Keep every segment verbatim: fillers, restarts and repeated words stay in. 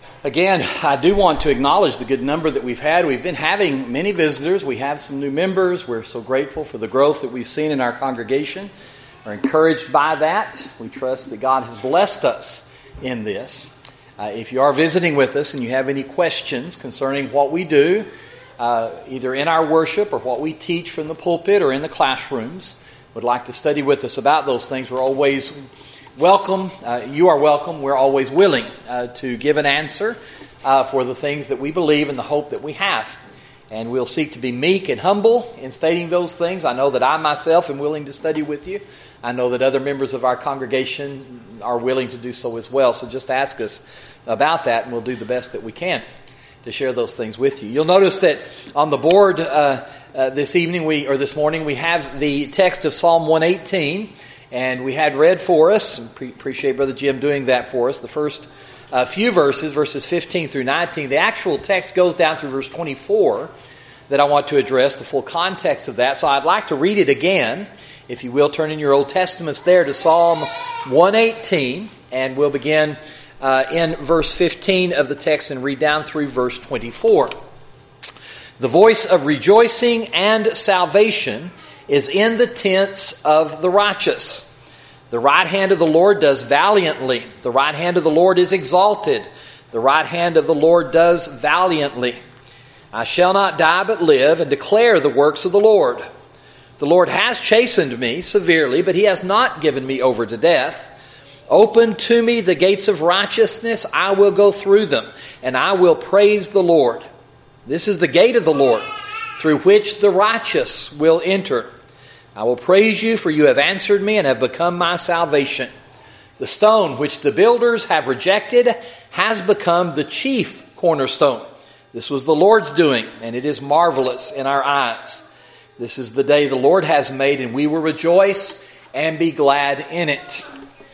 Again, I do want to acknowledge the good number that we've had. We've been having many visitors. We have some new members. We're so grateful for the growth that we've seen in our congregation. We're encouraged by that. We trust that God has blessed us in this. Uh, if you are visiting with us and you have any questions concerning what we do, uh, either in our worship or what we teach from the pulpit or in the classrooms, would like to study with us about those things, we're always welcome. Uh, you are welcome. We're always willing uh, to give an answer uh, for the things that we believe and the hope that we have. And we'll seek to be meek and humble in stating those things. I know that I myself am willing to study with you. I know that other members of our congregation are willing to do so as well. So just ask us about that and we'll do the best that we can to share those things with you. You'll notice that on the board uh, uh, this evening we or this morning we have the text of Psalm one eighteen. And we had read for us, and pre- appreciate Brother Jim doing that for us, the first uh, few verses, verses fifteen through nineteen. The actual text goes down through verse twenty-four that I want to address, the full context of that. So I'd like to read it again. If you will, turn in your Old Testaments there to Psalm one eighteen, and we'll begin uh, in verse fifteen of the text and read down through verse twenty-four. The voice of rejoicing and salvation is in the tents of the righteous. The right hand of the Lord does valiantly. The right hand of the Lord is exalted. The right hand of the Lord does valiantly. I shall not die but live and declare the works of the Lord. The Lord has chastened me severely, but He has not given me over to death. Open to me the gates of righteousness. I will go through them, and I will praise the Lord. This is the gate of the Lord, through which the righteous will enter. I will praise you, for you have answered me and have become my salvation. The stone which the builders have rejected has become the chief cornerstone. This was the Lord's doing, and it is marvelous in our eyes. This is the day the Lord has made, and we will rejoice and be glad in it.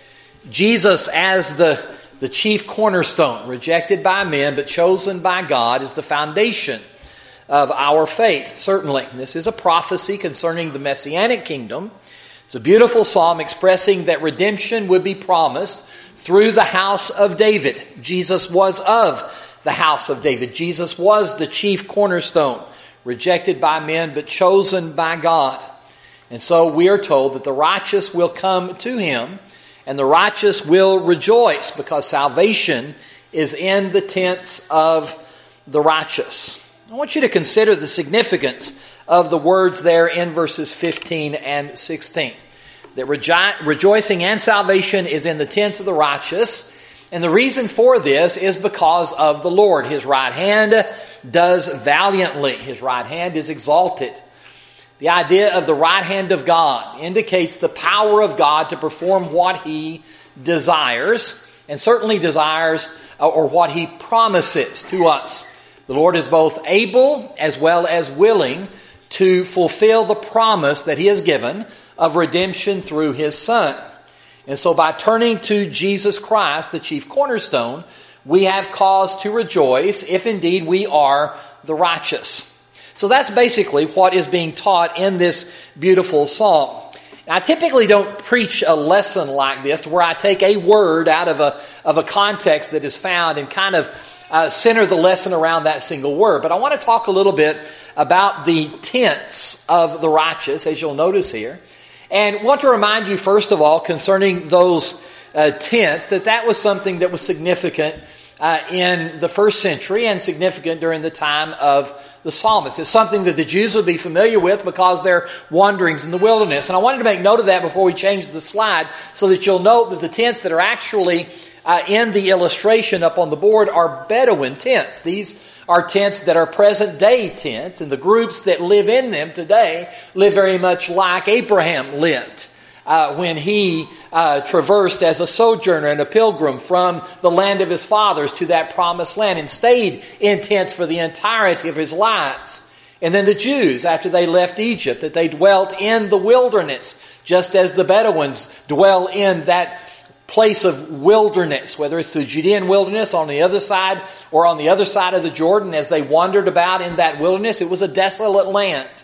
Jesus as the, the chief cornerstone, rejected by men but chosen by God, is the foundation of our faith, certainly. This is a prophecy concerning the Messianic kingdom. It's a beautiful psalm expressing that redemption would be promised through the house of David. Jesus was of the house of David. Jesus was the chief cornerstone, rejected by men but chosen by God. And so we are told that the righteous will come to Him and the righteous will rejoice because salvation is in the tents of the righteous. I want you to consider the significance of the words there in verses fifteen and sixteen. That rejo- rejoicing and salvation is in the tents of the righteous. And the reason for this is because of the Lord. His right hand does valiantly. His right hand is exalted. The idea of the right hand of God indicates the power of God to perform what He desires, and certainly desires or what He promises to us. The Lord is both able as well as willing to fulfill the promise that He has given of redemption through His Son. And so by turning to Jesus Christ, the chief cornerstone, we have cause to rejoice if indeed we are the righteous. So that's basically what is being taught in this beautiful psalm. I typically don't preach a lesson like this where I take a word out of a, of a context that is found and kind of Uh, center the lesson around that single word. But I want to talk a little bit about the tents of the righteous, as you'll notice here. And want to remind you, first of all, concerning those uh, tents, that that was something that was significant uh, in the first century and significant during the time of the psalmist. It's something that the Jews would be familiar with because their wanderings in the wilderness. And I wanted to make note of that before we change the slide so that you'll note that the tents that are actually Uh, in the illustration up on the board are Bedouin tents. These are tents that are present day tents, and the groups that live in them today live very much like Abraham lived uh, when he uh, traversed as a sojourner and a pilgrim from the land of his fathers to that promised land and stayed in tents for the entirety of his lives. And then the Jews, after they left Egypt, that they dwelt in the wilderness, just as the Bedouins dwell in that place of wilderness, whether it's the Judean wilderness on the other side or on the other side of the Jordan. As they wandered about in that wilderness, it was a desolate land.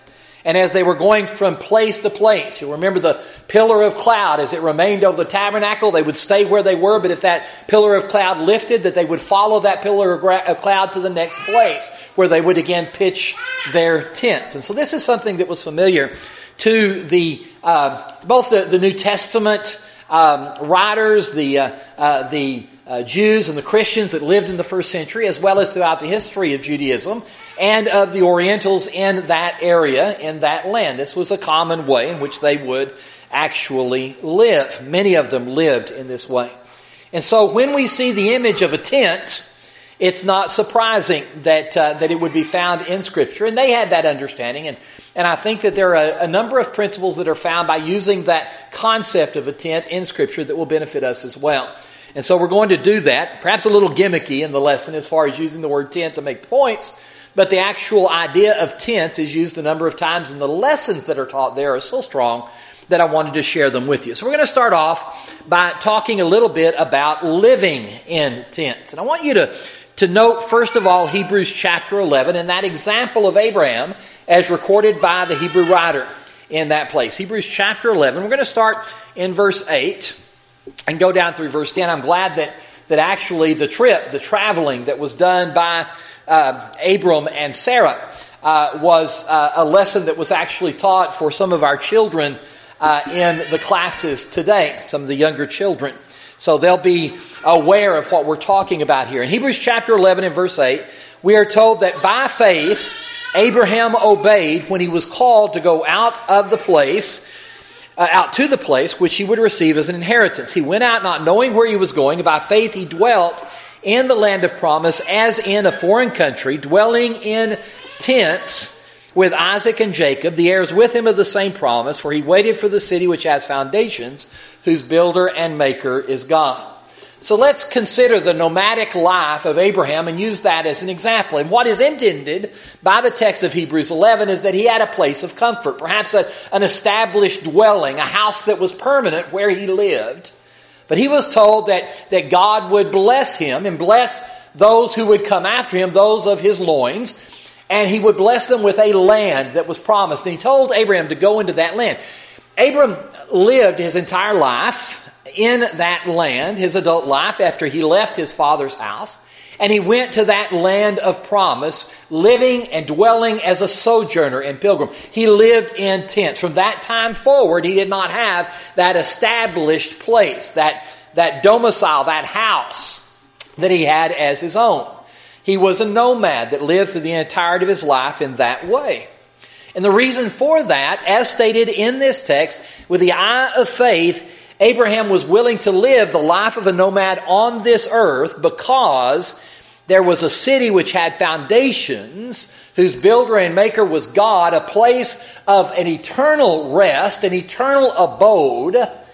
And as they were going from place to place, you remember the pillar of cloud as it remained over the tabernacle, they would stay where they were, but if that pillar of cloud lifted, that they would follow that pillar of, gra- of cloud to the next place, where they would again pitch their tents. And so this is something that was familiar to the uh, both the, the New Testament um, writers, the uh, uh, the uh, Jews and the Christians that lived in the first century, as well as throughout the history of Judaism and of the Orientals in that area, in that land. This was a common way in which they would actually live. Many of them lived in this way. And so when we see the image of a tent, it's not surprising that uh, that it would be found in Scripture. And they had that understanding. And, and I think that there are a, a number of principles that are found by using that concept of a tent in Scripture that will benefit us as well. And so we're going to do that, perhaps a little gimmicky in the lesson as far as using the word tent to make points. But the actual idea of tents is used a number of times, and the lessons that are taught there are so strong that I wanted to share them with you. So we're going to start off by talking a little bit about living in tents. And I want you to, to note, first of all, Hebrews chapter eleven and that example of Abraham as recorded by the Hebrew writer in that place. Hebrews chapter eleven. We're going to start in verse eight and go down through verse ten. I'm glad that, that actually the trip, the traveling that was done by uh, Abram and Sarah uh, was uh, a lesson that was actually taught for some of our children Uh, in the classes today, some of the younger children. So they'll be aware of what we're talking about here. In Hebrews chapter eleven and verse eight, we are told that by faith, Abraham obeyed when he was called to go out of the place, uh, out to the place which he would receive as an inheritance. He went out not knowing where he was going. By faith, he dwelt in the land of promise as in a foreign country, dwelling in tents with Isaac and Jacob, the heirs with him of the same promise, for he waited for the city which has foundations, whose builder and maker is God. So let's consider the nomadic life of Abraham and use that as an example. And what is intended by the text of Hebrews eleven is that he had a place of comfort, perhaps a, an established dwelling, a house that was permanent where he lived. But he was told that, that God would bless him and bless those who would come after him, those of his loins, and he would bless them with a land that was promised. And he told Abraham to go into that land. Abram lived his entire life in that land, his adult life, after he left his father's house. And he went to that land of promise, living and dwelling as a sojourner and pilgrim. He lived in tents. From that time forward, he did not have that established place, that, that domicile, that house that he had as his own. He was a nomad that lived through the entirety of his life in that way. And the reason for that, as stated in this text, with the eye of faith, Abraham was willing to live the life of a nomad on this earth because there was a city which had foundations, whose builder and maker was God, a place of an eternal rest, an eternal abode,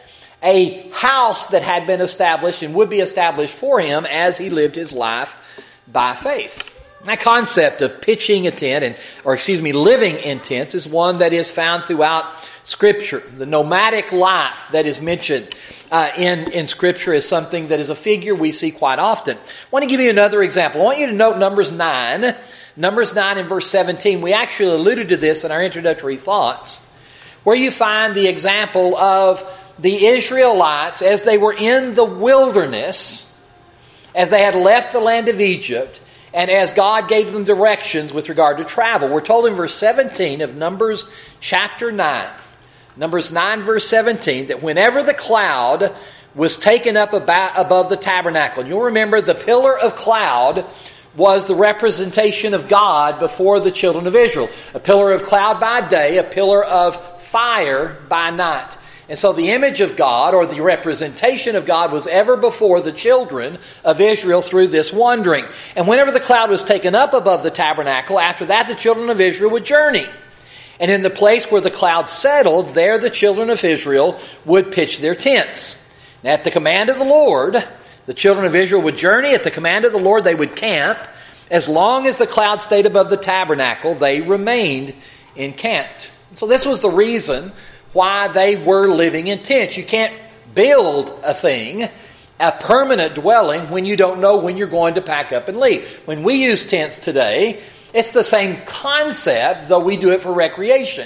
a house that had been established and would be established for him as he lived his life by faith. That concept of pitching a tent, and or excuse me, living in tents, is one that is found throughout Scripture. The nomadic life that is mentioned uh, in, in Scripture is something that is a figure we see quite often. I want to give you another example. I want you to note Numbers nine. Numbers nine and verse seventeen. We actually alluded to this in our introductory thoughts, where you find the example of the Israelites as they were in the wilderness, as they had left the land of Egypt, and as God gave them directions with regard to travel. We're told in verse seventeen of Numbers chapter nine, Numbers nine verse seventeen, that whenever the cloud was taken up about above the tabernacle, and you'll remember the pillar of cloud was the representation of God before the children of Israel. A pillar of cloud by day, a pillar of fire by night. And so the image of God, or the representation of God, was ever before the children of Israel through this wandering. And whenever the cloud was taken up above the tabernacle, after that the children of Israel would journey. And in the place where the cloud settled, there the children of Israel would pitch their tents. And at the command of the Lord, the children of Israel would journey. At the command of the Lord, they would camp. As long as the cloud stayed above the tabernacle, they remained encamped. So this was the reason why they were living in tents. You can't build a thing, a permanent dwelling, when you don't know when you're going to pack up and leave. When we use tents today, it's the same concept, though we do it for recreation.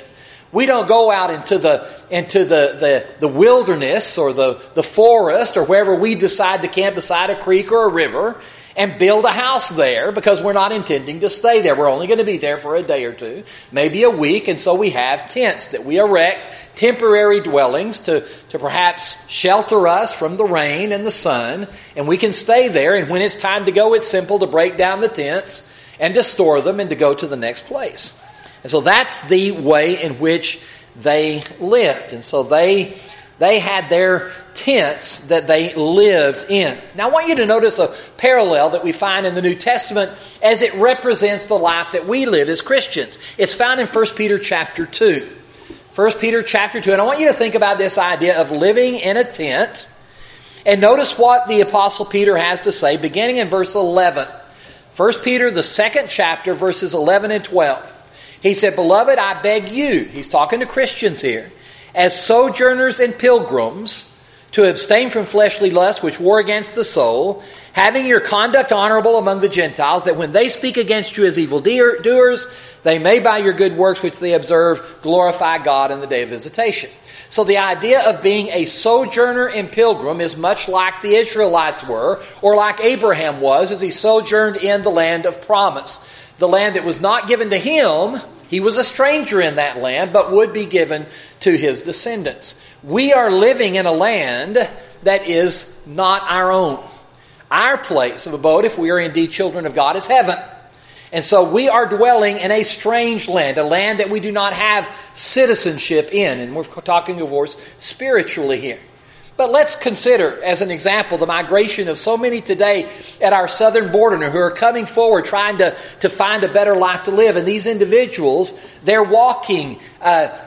We don't go out into the into the, the, the wilderness or the, the forest or wherever we decide to camp beside a creek or a river and build a house there, because we're not intending to stay there. We're only going to be there for a day or two, maybe a week, and so we have tents that we erect, temporary dwellings to, to perhaps shelter us from the rain and the sun, and we can stay there, and when it's time to go, it's simple to break down the tents and to store them and to go to the next place. And so that's the way in which they lived. And so they they had their tents that they lived in. Now I want you to notice a parallel that we find in the New Testament as it represents the life that we live as Christians. It's found in First Peter chapter two. First Peter chapter two. And I want you to think about this idea of living in a tent. And notice what the Apostle Peter has to say beginning in verse eleven. First Peter, the second chapter, verses eleven and twelve. He said, "Beloved, I beg you," he's talking to Christians here, "as sojourners and pilgrims, to abstain from fleshly lusts which war against the soul, having your conduct honorable among the Gentiles, that when they speak against you as evildoers, they may by your good works which they observe glorify God in the day of visitation." So the idea of being a sojourner and pilgrim is much like the Israelites were, or like Abraham was as he sojourned in the land of promise. The land that was not given to him, he was a stranger in that land, but would be given to his descendants. We are living in a land that is not our own. Our place of abode, if we are indeed children of God, is heaven. And so we are dwelling in a strange land, a land that we do not have citizenship in. And we're talking, of course, spiritually here. But let's consider, as an example, the migration of so many today at our southern border who are coming forward trying to, to find a better life to live. And these individuals, they're walking uh,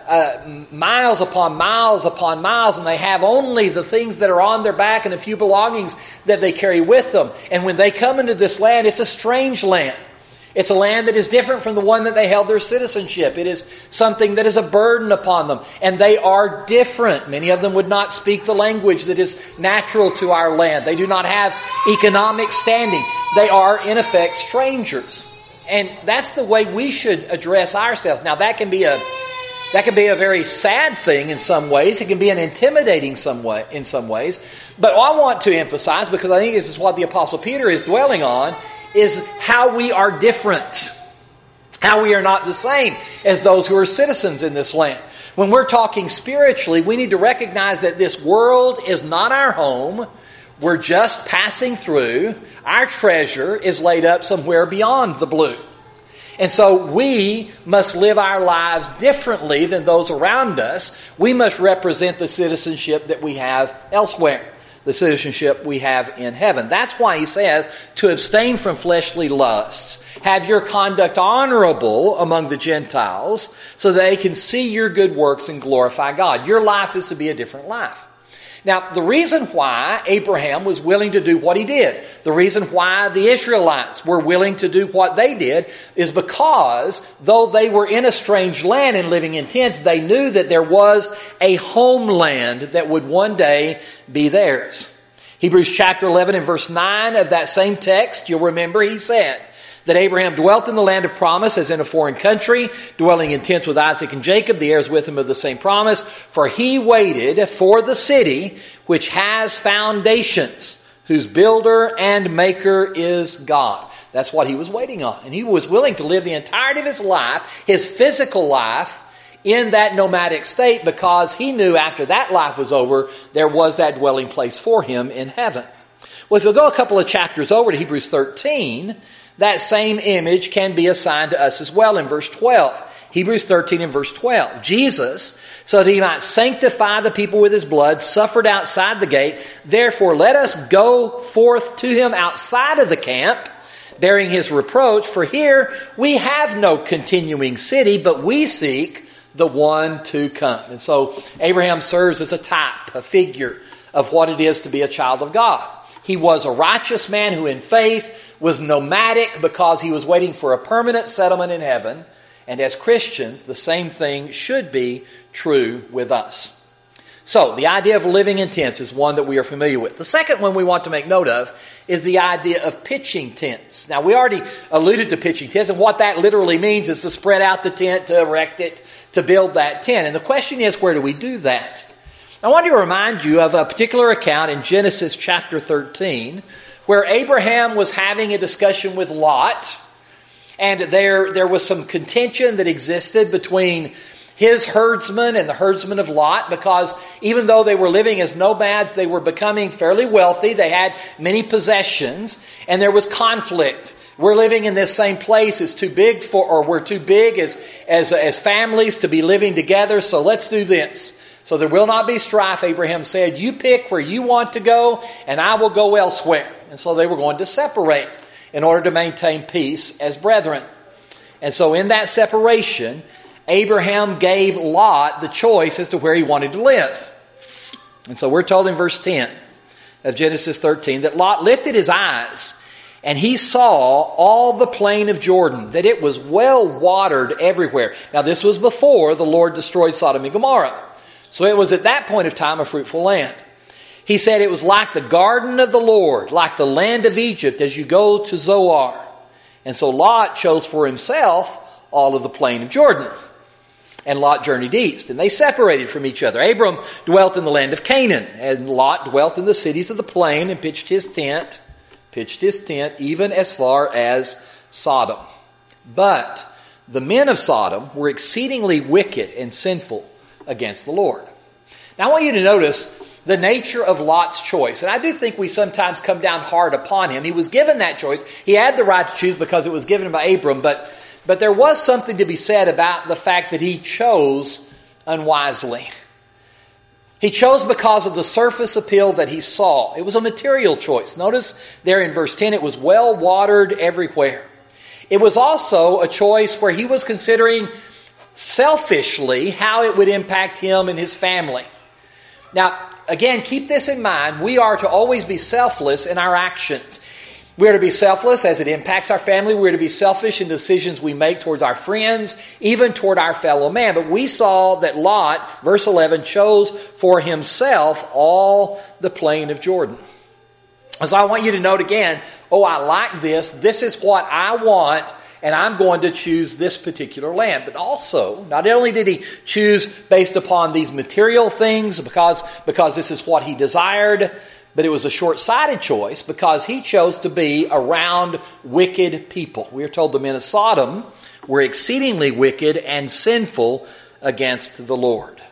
uh, miles upon miles upon miles, and they have only the things that are on their back and a few belongings that they carry with them. And when they come into this land, it's a strange land. It's a land that is different from the one that they held their citizenship. It is something that is a burden upon them. And they are different. Many of them would not speak the language that is natural to our land. They do not have economic standing. They are, in effect, strangers. And that's the way we should address ourselves. Now, that can be a that can be a very sad thing in some ways. It can be an intimidating some way in some ways. But I want to emphasize, because I think this is what the Apostle Peter is dwelling on, is how we are different. How we are not the same as those who are citizens in this land. When we're talking spiritually, we need to recognize that this world is not our home. We're just passing through. Our treasure is laid up somewhere beyond the blue. And so we must live our lives differently than those around us. We must represent the citizenship that we have elsewhere. The citizenship we have in heaven. That's why he says to abstain from fleshly lusts. Have your conduct honorable among the Gentiles so they can see your good works and glorify God. Your life is to be a different life. Now, the reason why Abraham was willing to do what he did, the reason why the Israelites were willing to do what they did, is because though they were in a strange land and living in tents, they knew that there was a homeland that would one day be theirs. Hebrews chapter eleven and verse nine of that same text, you'll remember he said that Abraham dwelt in the land of promise as in a foreign country, dwelling in tents with Isaac and Jacob, the heirs with him of the same promise. For he waited for the city which has foundations, whose builder and maker is God. That's what he was waiting on. And he was willing to live the entirety of his life, his physical life, in that nomadic state, because he knew after that life was over, there was that dwelling place for him in heaven. Well, if you'll go a couple of chapters over to Hebrews thirteen, that same image can be assigned to us as well in verse twelve. Hebrews thirteen and verse twelve. Jesus, so that he might sanctify the people with his blood, suffered outside the gate. Therefore, let us go forth to him outside of the camp, bearing his reproach. For here we have no continuing city, but we seek the one to come. And so Abraham serves as a type, a figure of what it is to be a child of God. He was a righteous man who in faith was nomadic because he was waiting for a permanent settlement in heaven. And as Christians, the same thing should be true with us. So, the idea of living in tents is one that we are familiar with. The second one we want to make note of is the idea of pitching tents. Now, we already alluded to pitching tents, and what that literally means is to spread out the tent, to erect it, to build that tent. And the question is, where do we do that? I want to remind you of a particular account in Genesis chapter thirteen, where Abraham was having a discussion with Lot, and there, there was some contention that existed between his herdsmen and the herdsmen of Lot, because even though they were living as nomads, they were becoming fairly wealthy. They had many possessions, and there was conflict. We're living in this same place. It's too big for, or we're too big as, as, as families to be living together, so let's do this. So there will not be strife, Abraham said. You pick where you want to go, and I will go elsewhere. And so they were going to separate in order to maintain peace as brethren. And so in that separation, Abraham gave Lot the choice as to where he wanted to live. And so we're told in verse ten of Genesis thirteen that Lot lifted his eyes and he saw all the plain of Jordan, that it was well watered everywhere. Now this was before the Lord destroyed Sodom and Gomorrah. So it was at that point of time a fruitful land. He said it was like the garden of the Lord, like the land of Egypt as you go to Zoar. And so Lot chose for himself all of the plain of Jordan. And Lot journeyed east, and they separated from each other. Abram dwelt in the land of Canaan, and Lot dwelt in the cities of the plain and pitched his tent, pitched his tent even as far as Sodom. But the men of Sodom were exceedingly wicked and sinful against the Lord. Now I want you to notice the nature of Lot's choice. And I do think we sometimes come down hard upon him. He was given that choice. He had the right to choose because it was given him by Abram, but But there was something to be said about the fact that he chose unwisely. He chose because of the surface appeal that he saw. It was a material choice. Notice there in verse ten, it was well watered everywhere. It was also a choice where he was considering selfishly how it would impact him and his family. Now, again, keep this in mind. We are to always be selfless in our actions. We are to be selfless as it impacts our family. We are to be selfish in decisions we make towards our friends, even toward our fellow man. But we saw that Lot, verse eleven, chose for himself all the plain of Jordan. So I want you to note again, oh, I like this. This is what I want, and I'm going to choose this particular land. But also, not only did he choose based upon these material things because, because this is what he desired, but it was a short-sighted choice because he chose to be around wicked people. We are told the men of Sodom were exceedingly wicked and sinful against the Lord.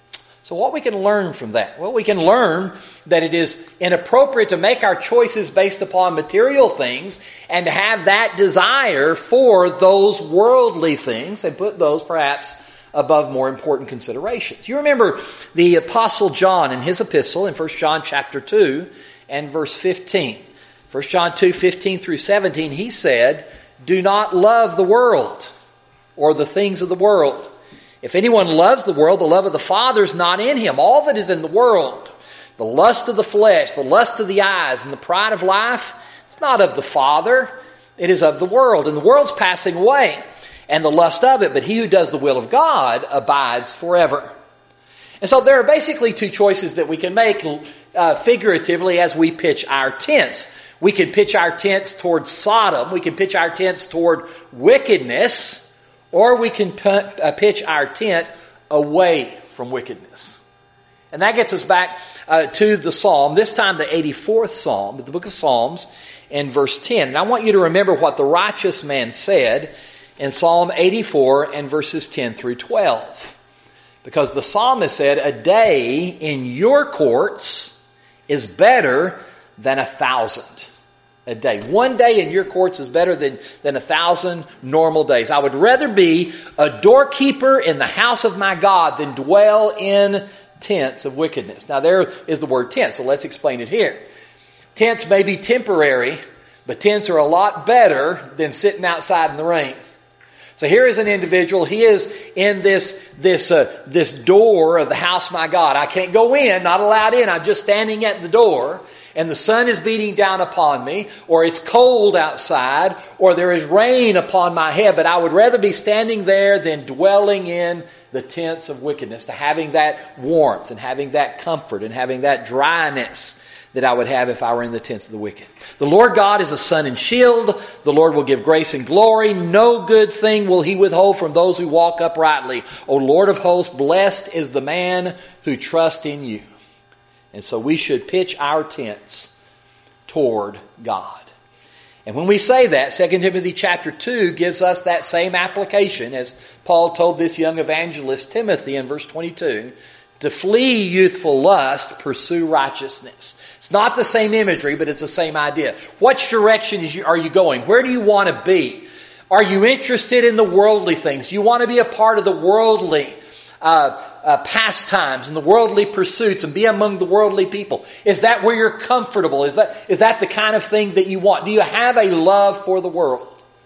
So what we can learn from that? Well, we can learn that it is inappropriate to make our choices based upon material things and to have that desire for those worldly things and put those perhaps above more important considerations. You remember the Apostle John in his epistle in First John chapter two and verse fifteen. First John two, fifteen through seventeen, he said, "Do not love the world or the things of the world. If anyone loves the world, the love of the Father is not in him. All that is in the world, the lust of the flesh, the lust of the eyes, and the pride of life, it's not of the Father, it is of the world. And the world's passing away, and the lust of it, but he who does the will of God abides forever." And so there are basically two choices that we can make uh, figuratively as we pitch our tents. We can pitch our tents toward Sodom, we can pitch our tents toward wickedness, or we can p- uh, pitch our tent away from wickedness. And that gets us back uh, to the Psalm, this time the eighty-fourth Psalm, the book of Psalms, in verse ten. And I want you to remember what the righteous man said in Psalm eighty-four and verses ten through twelve. Because the psalmist said, "A day in your courts is better than a thousand." A day. One day in your courts is better than, than a thousand normal days. I would rather be a doorkeeper in the house of my God than dwell in tents of wickedness. Now there is the word tent, so let's explain it here. Tents may be temporary, but tents are a lot better than sitting outside in the rain. So here is an individual. He is in this this uh, this door of the house of my God. I can't go in, not allowed in. I'm just standing at the door, and the sun is beating down upon me, or it's cold outside, or there is rain upon my head. But I would rather be standing there than dwelling in the tents of wickedness, to having that warmth and having that comfort and having that dryness that I would have if I were in the tents of the wicked. The Lord God is a sun and shield. The Lord will give grace and glory. No good thing will he withhold from those who walk uprightly. O Lord of hosts, blessed is the man who trusts in you. And so we should pitch our tents toward God. And when we say that, Second Timothy chapter two gives us that same application as Paul told this young evangelist Timothy in verse twenty-two. To flee youthful lust, pursue righteousness. It's not the same imagery, but it's the same idea. Which direction is you, are you going? Where do you want to be? Are you interested in the worldly things? You want to be a part of the worldly uh, uh, pastimes and the worldly pursuits and be among the worldly people? Is that where you're comfortable? Is that is that the kind of thing that you want? Do you have a love for the world?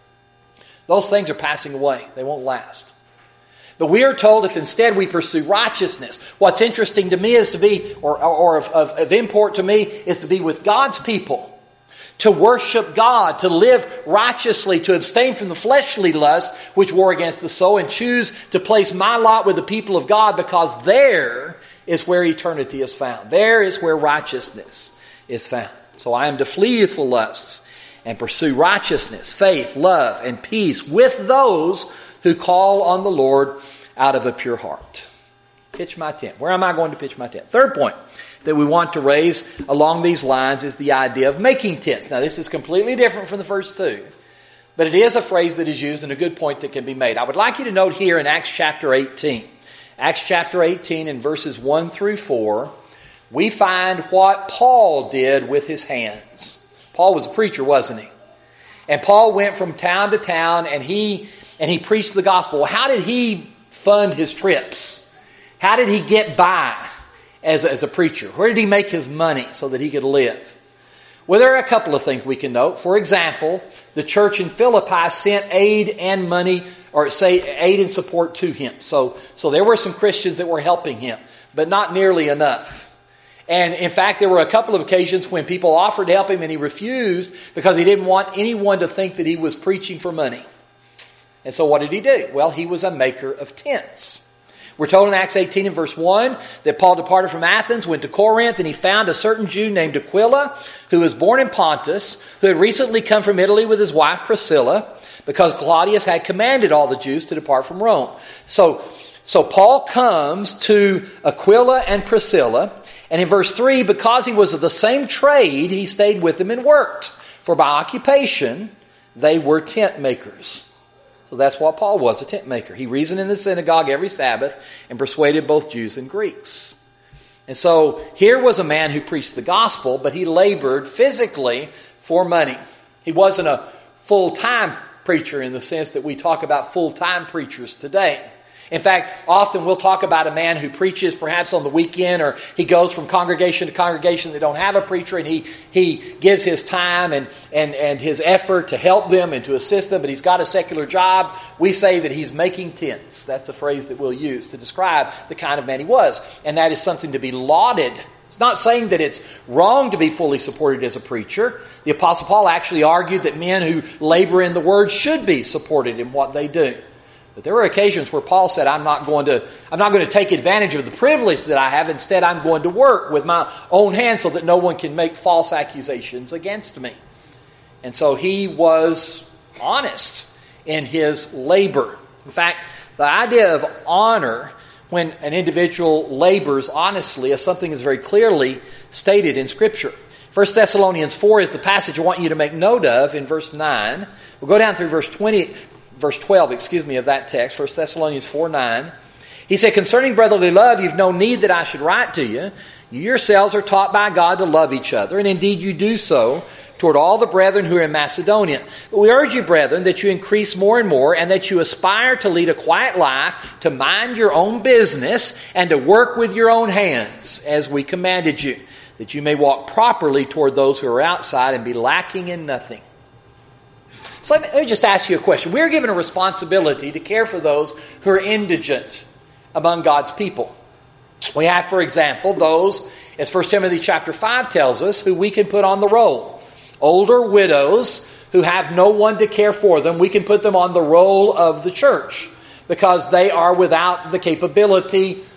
Those things are passing away. They won't last. But we are told if instead we pursue righteousness, what's interesting to me is to be, or, or of, of, of import to me, is to be with God's people. To worship God, to live righteously, to abstain from the fleshly lust which war against the soul, and choose to place my lot with the people of God, because there is where eternity is found. There is where righteousness is found. So I am to flee youthful lusts and pursue righteousness, faith, love, and peace with those who call on the Lord out of a pure heart. Pitch my tent. Where am I going to pitch my tent? Third point that we want to raise along these lines is the idea of making tents. Now, this is completely different from the first two, but it is a phrase that is used and a good point that can be made. I would like you to note here in Acts chapter eighteen. Acts chapter eighteen in verses one through four, we find what Paul did with his hands. Paul was a preacher, wasn't he? And Paul went from town to town and he and he preached the gospel. Well, how did he fund his trips? How did he get by as a, as a preacher? Where did he make his money so that he could live? Well, there are a couple of things we can note. For example, the church in Philippi sent aid and money, or say aid and support to him. So, so there were some Christians that were helping him, but not nearly enough. And in fact, there were a couple of occasions when people offered to help him and he refused because he didn't want anyone to think that he was preaching for money. And so what did he do? Well, he was a maker of tents. We're told in Acts eighteen and verse one that Paul departed from Athens, went to Corinth, and he found a certain Jew named Aquila, who was born in Pontus, who had recently come from Italy with his wife Priscilla, because Claudius had commanded all the Jews to depart from Rome. So, so Paul comes to Aquila and Priscilla, and in verse three, because he was of the same trade, he stayed with them and worked. For by occupation, they were tent makers. So that's what Paul was, a tent maker. He reasoned in the synagogue every Sabbath and persuaded both Jews and Greeks. And so here was a man who preached the gospel, but he labored physically for money. He wasn't a full-time preacher in the sense that we talk about full-time preachers today. In fact, often we'll talk about a man who preaches perhaps on the weekend, or he goes from congregation to congregation that don't have a preacher, and he, he gives his time and, and, and his effort to help them and to assist them, but he's got a secular job. We say that he's making tents. That's the phrase that we'll use to describe the kind of man he was. And that is something to be lauded. It's not saying that it's wrong to be fully supported as a preacher. The Apostle Paul actually argued that men who labor in the Word should be supported in what they do. But there were occasions where Paul said, I'm not going to, I'm not going to take advantage of the privilege that I have. Instead, I'm going to work with my own hands so that no one can make false accusations against me. And so he was honest in his labor. In fact, the idea of honor when an individual labors honestly is something that's very clearly stated in Scripture. First Thessalonians four is the passage I want you to make note of in verse nine. We'll go down through verse twenty. Verse twelve, excuse me, of that text, First Thessalonians four nine. He said, concerning brotherly love, you've no need that I should write to you. You yourselves are taught by God to love each other, and indeed you do so toward all the brethren who are in Macedonia. But we urge you, brethren, that you increase more and more, and that you aspire to lead a quiet life, to mind your own business, and to work with your own hands, as we commanded you, that you may walk properly toward those who are outside and be lacking in nothing. So let me, let me just ask you a question. We're given a responsibility to care for those who are indigent among God's people. We have, for example, those, as First Timothy chapter five tells us, who we can put on the roll. Older widows who have no one to care for them, we can put them on the roll of the church because they are without the capability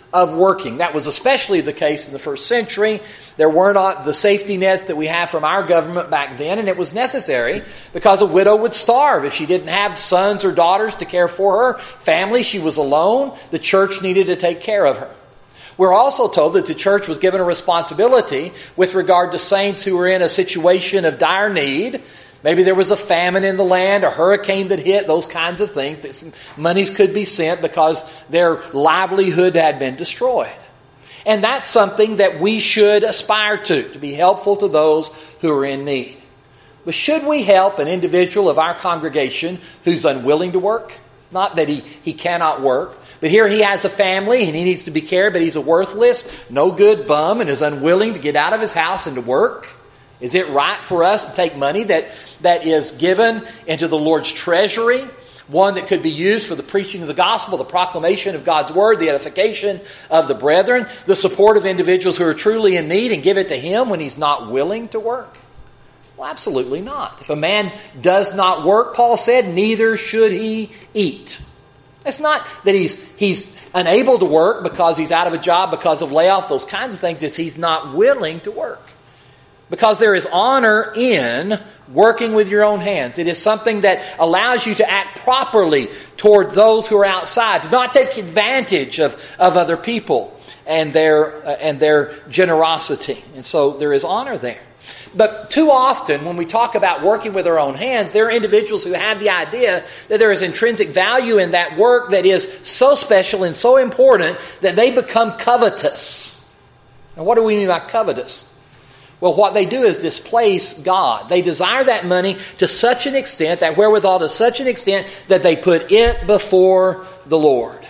of working. That was especially the case in the first century. There were not the safety nets that we have from our government back then, and it was necessary because a widow would starve if she didn't have sons or daughters to care for her family. She was alone. The church needed to take care of her. We're also told that the church was given a responsibility with regard to saints who were in a situation of dire need. Maybe there was a famine in the land, a hurricane that hit, those kinds of things. That some monies could be sent because their livelihood had been destroyed. And that's something that we should aspire to, to be helpful to those who are in need. But should we help an individual of our congregation who's unwilling to work? It's not that he, he cannot work. But here he has a family and he needs to be cared, but he's a worthless, no good bum and is unwilling to get out of his house and to work. Is it right for us to take money that, that is given into the Lord's treasury, one that could be used for the preaching of the gospel, the proclamation of God's word, the edification of the brethren, the support of individuals who are truly in need, and give it to him when he's not willing to work? Well, absolutely not. If a man does not work, Paul said, neither should he eat. It's not that he's he's unable to work because he's out of a job because of layoffs, those kinds of things. It's he's not willing to work. Because there is honor in working with your own hands. It is something that allows you to act properly toward those who are outside, to not take advantage of, of other people and their uh, and their generosity. And so there is honor there. But too often when we talk about working with our own hands, there are individuals who have the idea that there is intrinsic value in that work that is so special and so important that they become covetous. And what do we mean by covetous? Well, what they do is displace God. They desire that money to such an extent, that wherewithal to such an extent, that they put it before the Lord.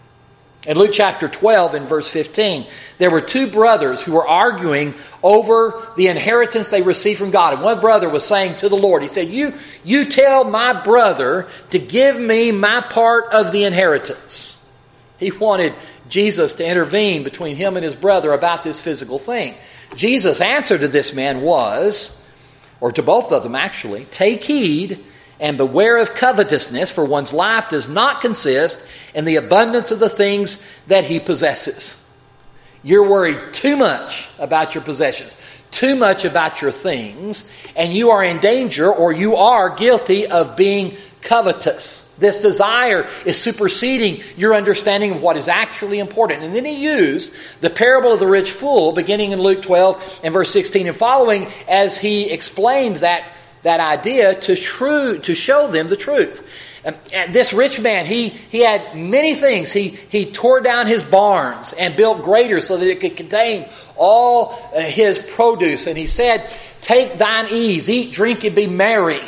In Luke chapter twelve, in verse fifteen, there were two brothers who were arguing over the inheritance they received from God. And one brother was saying to the Lord, he said, you, you tell my brother to give me my part of the inheritance. He wanted Jesus to intervene between him and his brother about this physical thing. Jesus' answer to this man was, or to both of them actually, take heed and beware of covetousness, for one's life does not consist in the abundance of the things that he possesses. You're worried too much about your possessions, too much about your things, and you are in danger, or you are guilty of being covetous. This desire is superseding your understanding of what is actually important. And then he used the parable of the rich fool, beginning in Luke twelve and verse sixteen and following, as he explained that, that idea to true, to show them the truth. And, and this rich man, he, he had many things. He, he tore down his barns and built greater so that it could contain all uh, his produce. And he said, take thine ease, eat, drink, and be merry.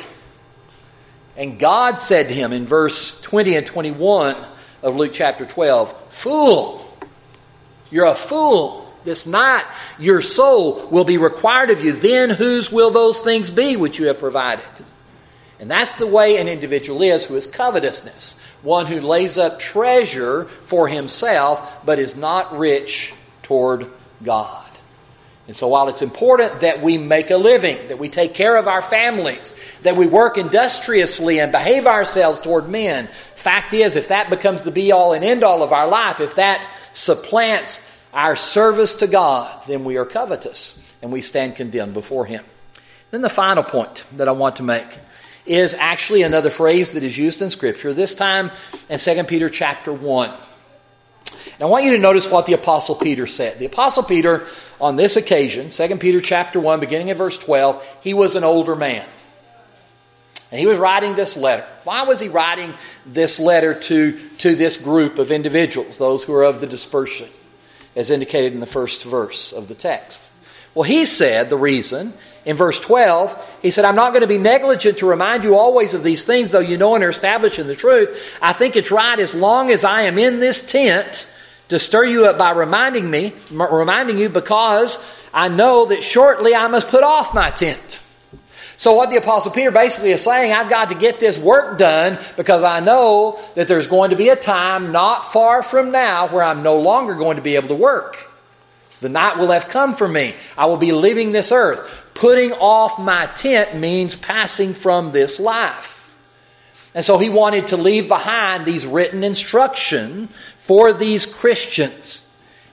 And God said to him in verse twenty and twenty-one of Luke chapter twelve, fool, you're a fool. This night your soul will be required of you. Then whose will those things be which you have provided? And that's the way an individual is who is covetousness. One who lays up treasure for himself but is not rich toward God. And so while it's important that we make a living, that we take care of our families, that we work industriously and behave ourselves toward men, fact is, if that becomes the be-all and end-all of our life, if that supplants our service to God, then we are covetous and we stand condemned before Him. Then the final point that I want to make is actually another phrase that is used in Scripture, this time in Second Peter chapter one. And I want you to notice what the Apostle Peter said. The Apostle Peter, on this occasion, Second Peter chapter one, beginning at verse twelve, he was an older man. And he was writing this letter. Why was he writing this letter to, to this group of individuals, those who are of the dispersion, as indicated in the first verse of the text? Well, he said the reason, in verse twelve, he said, I'm not going to be negligent to remind you always of these things, though you know and are established in the truth. I think it's right, as long as I am in this tent, to stir you up by reminding me, reminding you, because I know that shortly I must put off my tent. So what the Apostle Peter basically is saying, I've got to get this work done because I know that there's going to be a time not far from now where I'm no longer going to be able to work. The night will have come for me. I will be leaving this earth. Putting off my tent means passing from this life. And so he wanted to leave behind these written instruction for these Christians.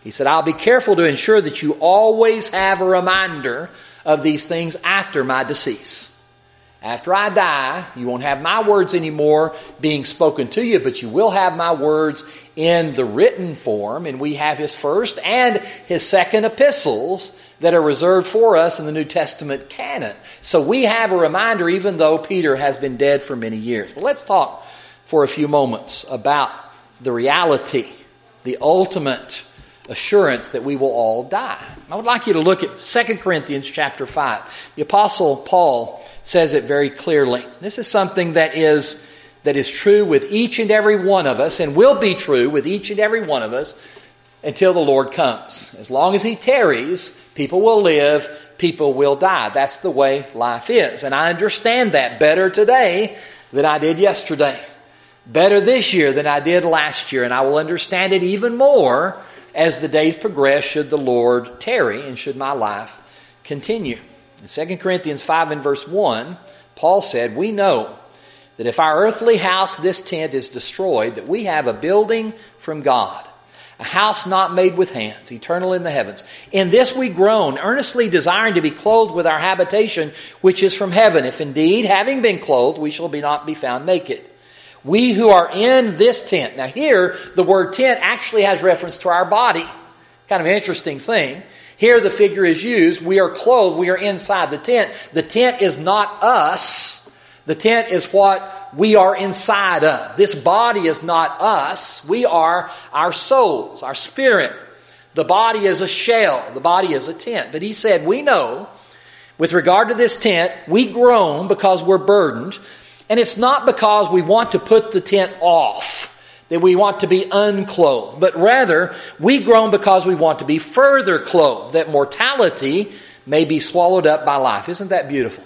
He said, I'll be careful to ensure that you always have a reminder of these things after my decease. After I die, you won't have my words anymore being spoken to you, but you will have my words in the written form. And we have his first and his second epistles that are reserved for us in the New Testament canon. So we have a reminder even though Peter has been dead for many years. Well, let's talk for a few moments about the reality, the ultimate assurance that we will all die. I would like you to look at Second Corinthians chapter five. The Apostle Paul says it very clearly. This is something that is, that is true with each and every one of us and will be true with each and every one of us until the Lord comes. As long as he tarries, people will live, people will die. That's the way life is. And I understand that better today than I did yesterday. Better this year than I did last year. And I will understand it even more as the days progress should the Lord tarry and should my life continue. In Second Corinthians five and verse one, Paul said, we know that if our earthly house, this tent, is destroyed, that we have a building from God, a house not made with hands, eternal in the heavens. In this we groan, earnestly desiring to be clothed with our habitation, which is from heaven, if indeed, having been clothed, we shall be not be found naked. We who are in this tent. Now here, the word tent actually has reference to our body. Kind of an interesting thing. Here the figure is used. We are clothed. We are inside the tent. The tent is not us. The tent is what we are inside of. This body is not us. We are our souls, our spirit. The body is a shell. The body is a tent. But he said, we know, with regard to this tent, we groan because we're burdened. And it's not because we want to put the tent off, that we want to be unclothed, but rather we groan because we want to be further clothed, that mortality may be swallowed up by life. Isn't that beautiful?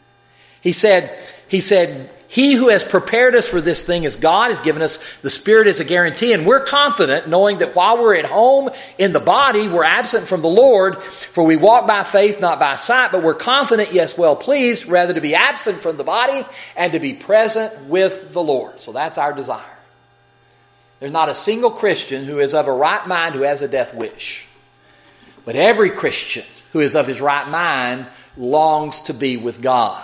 He said, he said, he who has prepared us for this thing is God, has given us the Spirit as a guarantee, and we're confident knowing that while we're at home in the body, we're absent from the Lord, for we walk by faith, not by sight, but we're confident, yes, well pleased, rather to be absent from the body and to be present with the Lord. So that's our desire. There's not a single Christian who is of a right mind who has a death wish. But every Christian who is of his right mind longs to be with God.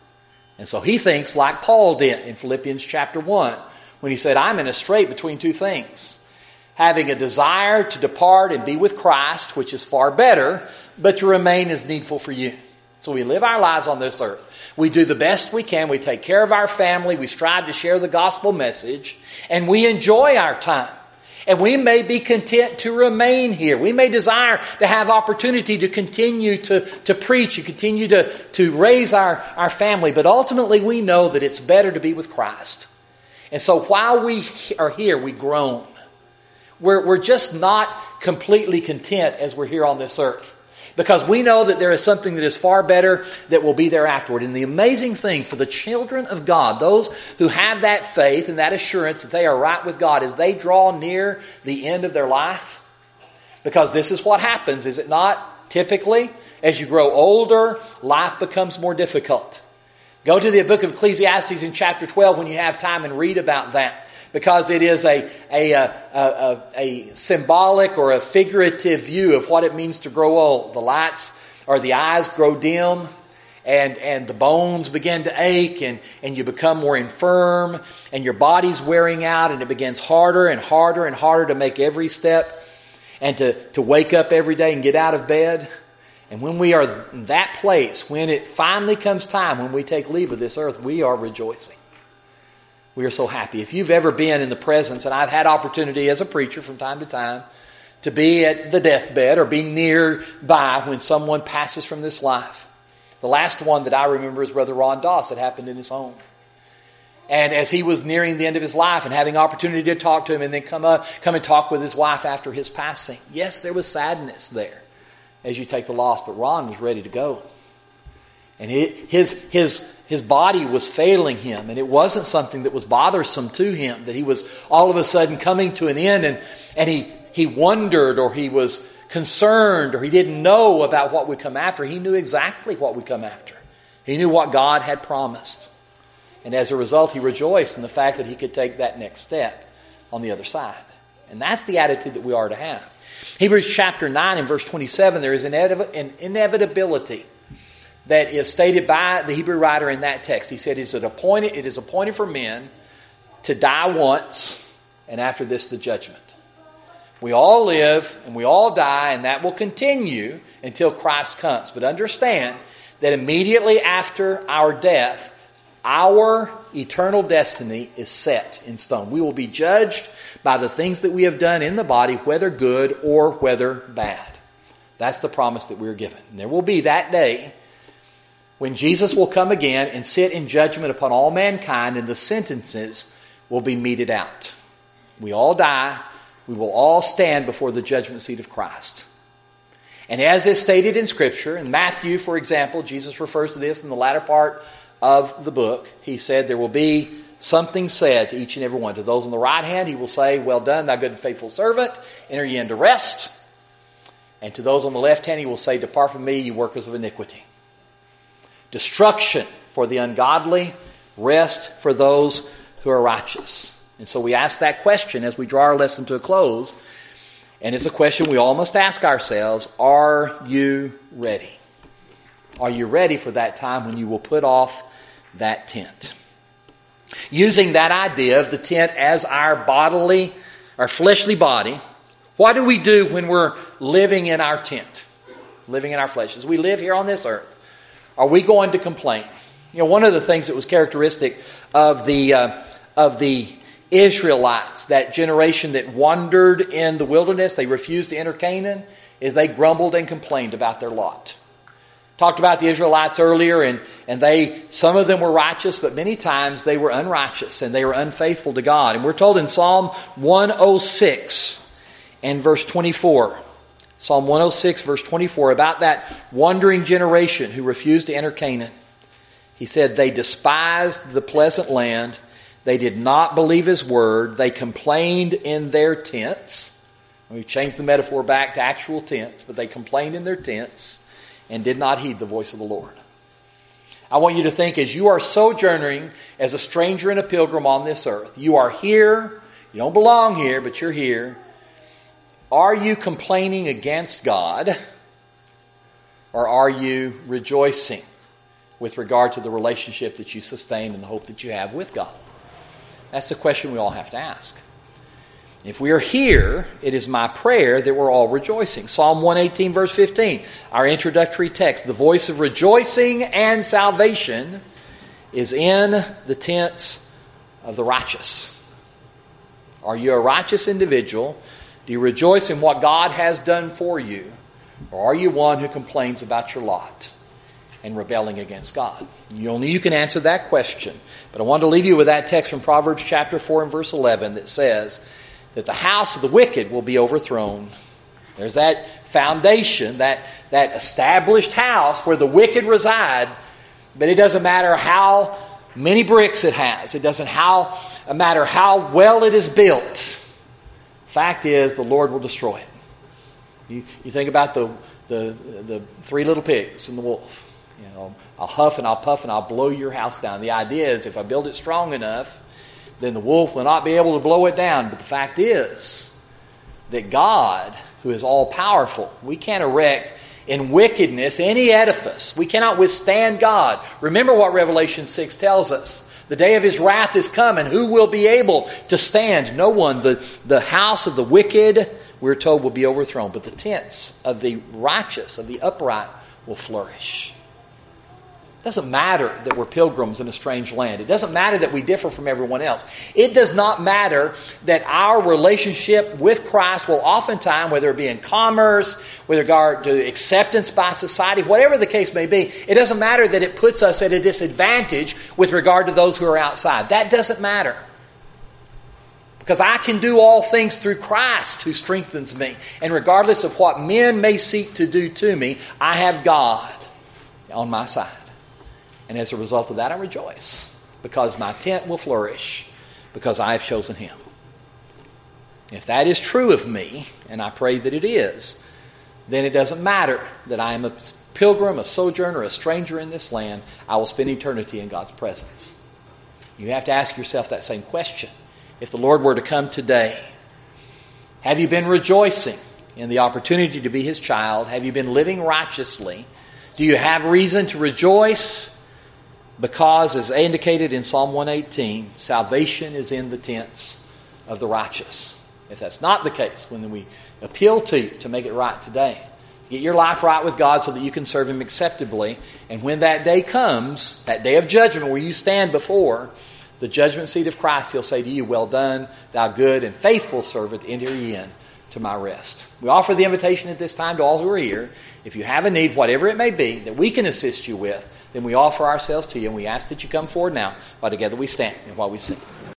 And so he thinks like Paul did in Philippians chapter one, when he said, I'm in a strait between two things. Having a desire to depart and be with Christ, which is far better, but to remain is needful for you. So we live our lives on this earth. We do the best we can. We take care of our family. We strive to share the gospel message. And we enjoy our time. And we may be content to remain here. We may desire to have opportunity to continue to, to preach and continue to, to raise our, our family. But ultimately we know that it's better to be with Christ. And so while we are here, we groan. We're, we're just not completely content as we're here on this earth. Because we know that there is something that is far better that will be there afterward. And the amazing thing for the children of God, those who have that faith and that assurance that they are right with God, is they draw near the end of their life. Because this is what happens, is it not? Typically, as you grow older, life becomes more difficult. Go to the book of Ecclesiastes in chapter twelve when you have time and read about that. Because it is a, a, a, a, a symbolic or a figurative view of what it means to grow old. The lights or the eyes grow dim and, and the bones begin to ache and, and you become more infirm and your body's wearing out and it begins harder and harder and harder to make every step and to, to wake up every day and get out of bed. And when we are in that place, when it finally comes time, when we take leave of this earth, we are rejoicing. We are so happy. If you've ever been in the presence, and I've had opportunity as a preacher from time to time to be at the deathbed or be nearby when someone passes from this life. The last one that I remember is Brother Ron Doss. It happened in his home. And as he was nearing the end of his life and having opportunity to talk to him and then come up, come and talk with his wife after his passing. Yes, there was sadness there as you take the loss, but Ron was ready to go. And his his his body was failing him, and it wasn't something that was bothersome to him, that he was all of a sudden coming to an end, and, and he, he wondered or he was concerned or he didn't know about what would come after. He knew exactly what would come after. He knew what God had promised. And as a result, he rejoiced in the fact that he could take that next step on the other side. And that's the attitude that we are to have. Hebrews chapter nine and verse twenty-seven, there is an inevitability that is stated by the Hebrew writer in that text. He said, "It is appointed, it is appointed for men to die once, and after this the judgment." We all live and we all die, and that will continue until Christ comes. But understand that immediately after our death, our eternal destiny is set in stone. We will be judged by the things that we have done in the body, whether good or whether bad. That's the promise that we're given. And there will be that day when Jesus will come again and sit in judgment upon all mankind, and the sentences will be meted out. We all die. We will all stand before the judgment seat of Christ. And as is stated in Scripture, in Matthew, for example, Jesus refers to this in the latter part of the book. He said there will be something said to each and every one. To those on the right hand, he will say, "Well done, thou good and faithful servant. Enter ye into rest." And to those on the left hand, he will say, "Depart from me, you workers of iniquity." Destruction for the ungodly, rest for those who are righteous. And so we ask that question as we draw our lesson to a close. And it's a question we all must ask ourselves: are you ready? Are you ready for that time when you will put off that tent? Using that idea of the tent as our bodily, our fleshly body, what do we do when we're living in our tent? Living in our flesh. As we live here on this earth, are we going to complain? You know, one of the things that was characteristic of the uh, of the Israelites, that generation that wandered in the wilderness, they refused to enter Canaan, is they grumbled and complained about their lot. Talked about the Israelites earlier, and, and they, some of them were righteous, but many times they were unrighteous and they were unfaithful to God. And we're told in Psalm one oh six and verse twenty-four, Psalm one oh six verse twenty-four, about that wandering generation who refused to enter Canaan. He said, "They despised the pleasant land. They did not believe His word. They complained in their tents." We've changed the metaphor back to actual tents, but they complained in their tents and did not heed the voice of the Lord. I want you to think, as you are sojourning as a stranger and a pilgrim on this earth, you are here, you don't belong here, but you're here. Are you complaining against God, or are you rejoicing with regard to the relationship that you sustain and the hope that you have with God? That's the question we all have to ask. If we are here, it is my prayer that we're all rejoicing. Psalm one eighteen verse fifteen, our introductory text. "The voice of rejoicing and salvation is in the tents of the righteous." Are you a righteous individual? Do you rejoice in what God has done for you? Or are you one who complains about your lot and rebelling against God? You only you can answer that question. But I want to leave you with that text from Proverbs chapter four and verse eleven that says that the house of the wicked will be overthrown. There's that foundation, that, that established house where the wicked reside, but it doesn't matter how many bricks it has. It doesn't how, matter how well it is built. Fact is, the Lord will destroy it. You, you think about the, the, the three little pigs and the wolf. You know, I'll huff and I'll puff and I'll blow your house down. The idea is, if I build it strong enough, then the wolf will not be able to blow it down. But the fact is that God, who is all-powerful, we can't erect in wickedness any edifice. We cannot withstand God. Remember what Revelation six tells us. The day of His wrath is come, and who will be able to stand? No one. The, the house of the wicked, we're told, will be overthrown. But the tents of the righteous, of the upright, will flourish. It doesn't matter that we're pilgrims in a strange land. It doesn't matter that we differ from everyone else. It does not matter that our relationship with Christ will oftentimes, whether it be in commerce, with regard to acceptance by society, whatever the case may be, it doesn't matter that it puts us at a disadvantage with regard to those who are outside. That doesn't matter. Because I can do all things through Christ who strengthens me. And regardless of what men may seek to do to me, I have God on my side. And as a result of that, I rejoice, because my tent will flourish, because I have chosen Him. If that is true of me, and I pray that it is, then it doesn't matter that I am a pilgrim, a sojourner, a stranger in this land. I will spend eternity in God's presence. You have to ask yourself that same question. If the Lord were to come today, have you been rejoicing in the opportunity to be His child? Have you been living righteously? Do you have reason to rejoice? Because, as indicated in Psalm one eighteen, salvation is in the tents of the righteous. If that's not the case, when we appeal to you to make it right today, get your life right with God so that you can serve Him acceptably. And when that day comes, that day of judgment where you stand before the judgment seat of Christ, He'll say to you, well done, thou good and faithful servant, enter ye in to my rest. We offer the invitation at this time to all who are here. If you have a need, whatever it may be, that we can assist you with, then we offer ourselves to you and we ask that you come forward now while together we stand and while we sing.